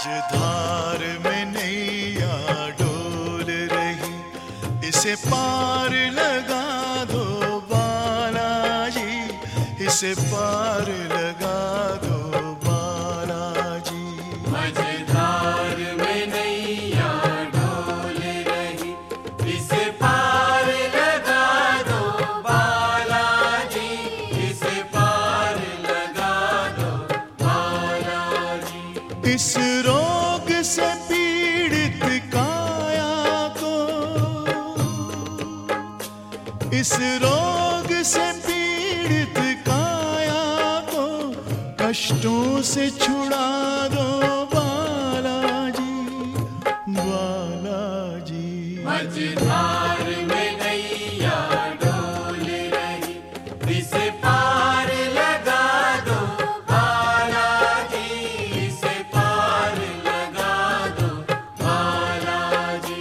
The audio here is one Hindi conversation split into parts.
मझधार में नैया डोल रही, इसे पार लगा दो बालाजी, इसे पार लगा दो बालाजी। मझधार में नैया डोल रही, इसे पार लगा दो बालाजी, इसे पार लगा दो बालाजी। इस रोग से पीड़ित काया को, इस रोग से पीड़ित काया को कष्टों से छुड़ा दो बालाजी, बालाजी। मझधार में नैया डोल रही, इसे पार लगा दो बालाजी, इसे पार लगा दो बालाजी।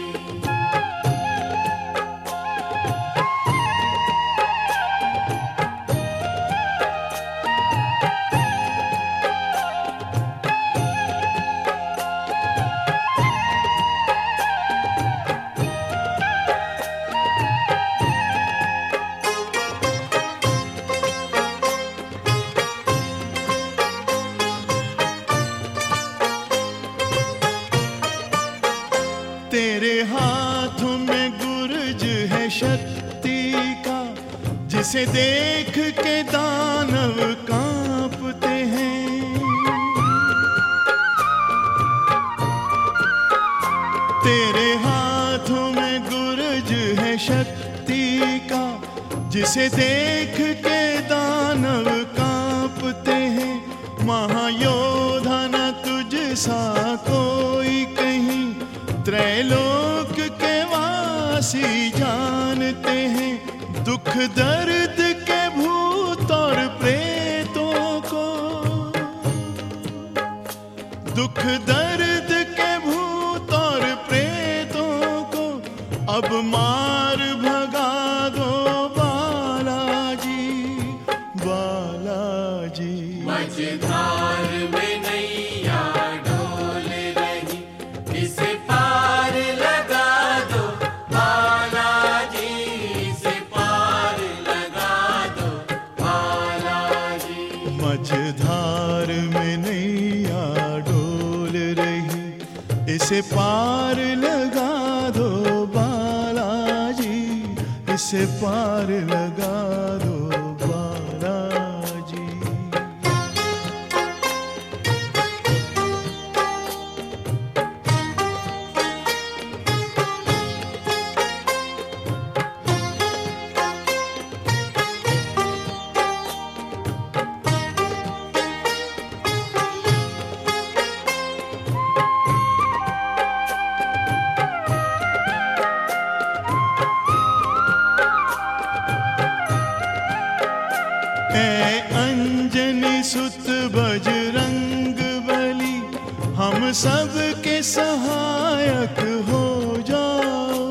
तेरे हाथों में गुर्ज है शक्ति का, जिसे देख के दानव कांपते हैं। तेरे हाथों में गुर्ज है शक्ति का, जिसे देख के दानव कांपते हैं। महायोधा न तुझ सा कोई कहीं, त्रैलोक के वासी जानते हैं। दुख दर्द के भूत और प्रेतों को, दुख दर्द के भूत और प्रेतों को अब मार भगा दो बालाजी, बालाजी। मझधार में नैया डोल रही, इसे पार लगा दो बालाजी, इसे पार लगा दो बालाजी। मझधार में नैया डोल रही, इसे पार लगा दो बालाजी, इसे पार लगा दो बालाजी। ऐ अंजनी सुत बजरंग बली, हम सब के सहायक हो जाओ।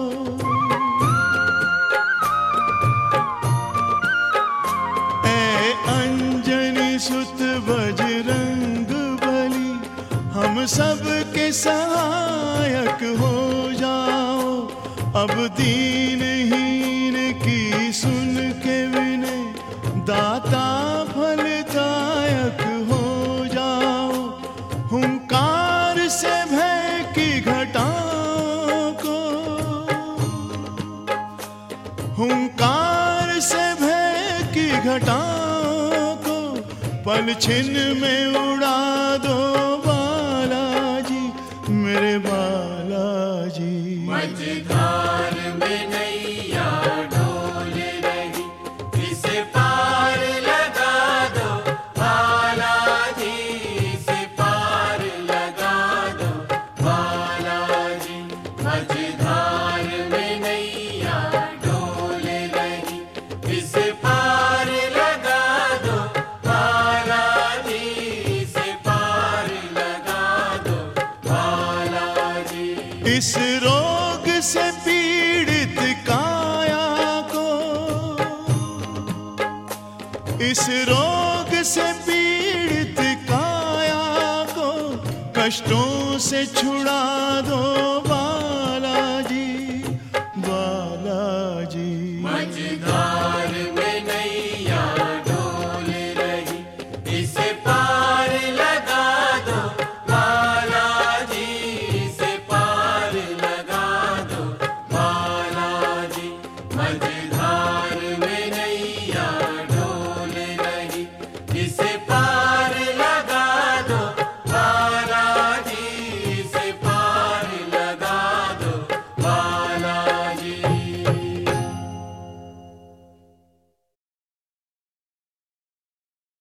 ऐ अंजनी सुत बजरंग बली, हम सब के सहायक हो जाओ। अब दीनहीन की सुन के विनय, दाता फलदायक हो जाओ। हुंकार से भय की घटाओं को, हुंकार से भय की घटाओं को पल छिन में उड़ा दो बालाजी, मेरे बालाजी। मझधार में नैया डोल रही, इसे पार लगा दो बालाजी, इसे पार लगा दो बालाजी। मझधार में नैया डोल रही, इसे पार लगा दो बालाजी, इसे पार लगा दो बालाजी। इस रोग से पीड़ित काया को, इस रोग से पीड़ित काया को कष्टों से छुड़ा दो